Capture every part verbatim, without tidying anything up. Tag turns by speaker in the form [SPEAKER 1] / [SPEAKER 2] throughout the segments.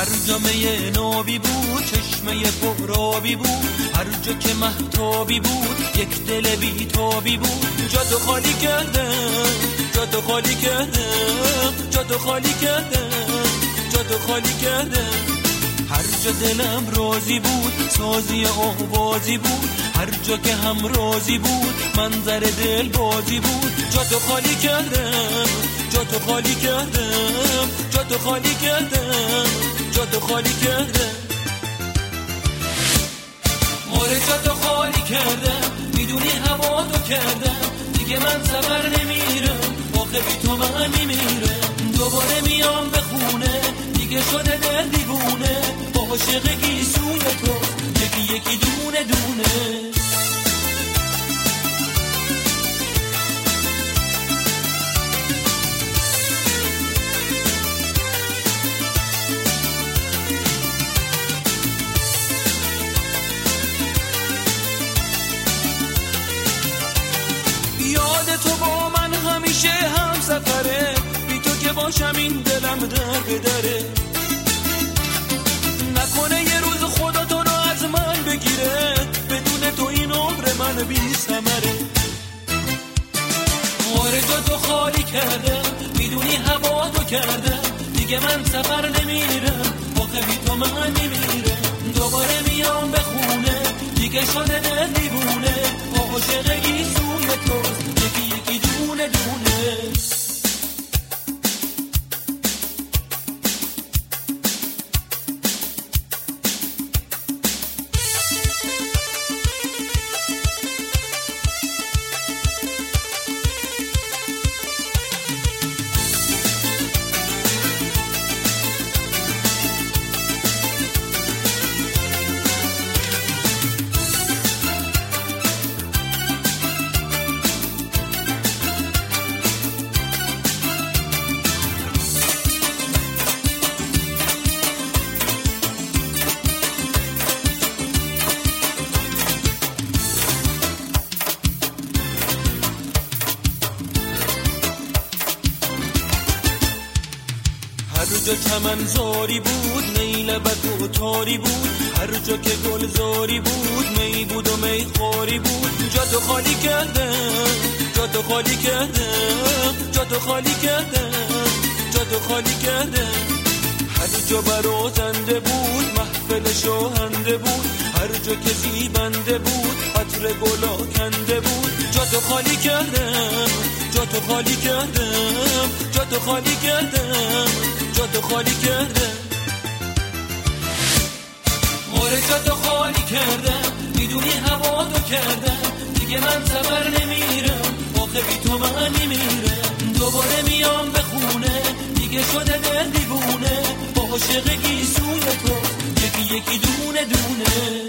[SPEAKER 1] هر جا می نابی بود چشمه پرابی بود، هر جا که مهتابی بود یک دل بیتابی بود. جادو خالی کردم، جادو خالی کردم، جادو خالی کردم، جادو خالی کردم. هر جا دلم راضی بود سازی آوازی بود، هر جا که هم راضی بود منظر دل بازی بود. جادو خالی کردم، جادو خالی کردم، جادو خالی کردم، جادو خالی کردم. آره جادو خالی کردم، میدونی هوا تو کردم، دیگه من سفر نمیرم، آخه بی تو من میمیرم. دوباره میام به خونه، دیگه شده دل دیوونه، با عاشق گیسوی تو یکی یکی دونه دونه. تو با من همیشه هم سفره، بی تو که باشم این دلم در به دره. نکنه یه روز خدا تو رو از من بگیره، بدون تو این عمر من بی ثمره. آره جا تو خالی کردم، میدونی هوا تو کردم، دیگه من سفر نمیرم، آخه بی تو من میمیرم. دوباره میام به خونه، دیگه شده دل دیوونه، عاشق گیسوی توست یکی یکی دونه دونه. هر جا چمن زاری بود می لبک و تاری بود، هر جا که گل زاری بود می بود و می خواری بود. جادو خالی کردم، جادو خالی کردم، جادو خالی کردم، جادو خالی کردم. هر جا برازنده بود محفل شاهنده بود، هر جا که زیبنده بود عطر گلا کنده بود. جادو خالی کردم، جادو خالی کردم، جادو خالی کردم، جادو خالی کردم. آره جادو خالی کردم، میدونی هوا تو کردم، دیگه من سفر نمیرم، آخه بی تو من میمیرم. دوباره میام به خونه، دیگه شده دل دیوونه، با عاشق گیسوی تو یکی یکی دونه دونه.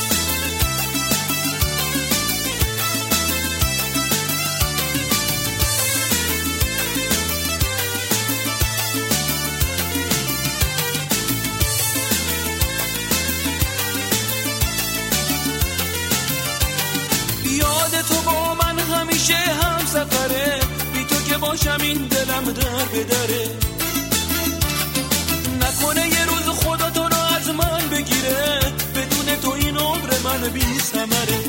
[SPEAKER 1] تو با من همیشه هم سفره، بی تو که باشم این دلم در به دره. نکنه یه روز خدا تو رو از من بگیره، بدون تو این عمر من بی ثمره.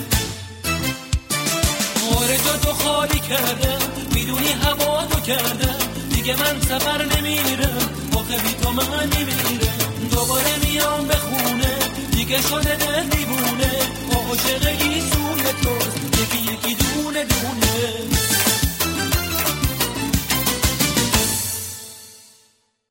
[SPEAKER 1] آره جا تو خالی کردم، میدونی هوا تو کردم، دیگه من سفر نمیرم، آخه بی تو من میمیرم. دوباره میام به خونه، دیگه شده دل دیوونه، عاشق گیسوی توست یکی یکی دونه دونه.